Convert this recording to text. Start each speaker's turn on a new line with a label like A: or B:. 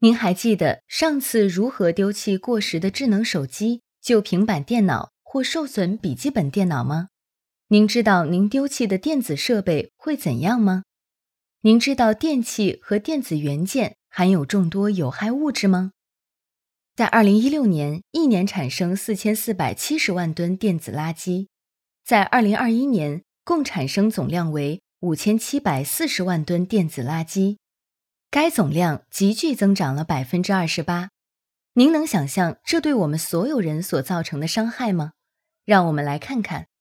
A: 您还记得上次如何丢弃过时的智能手机、旧平板电脑或受损笔记本电脑吗？您知道您丢弃的电子设备会怎样吗？您知道电器和电子元件含有众多有害物质吗？在2016年，一年产生4470万吨电子垃圾，在2021年，共产生总量为5740万吨电子垃圾。该总量急剧增长了28%。您能想象这对我们所有人所造成的伤害吗？让我们来看看。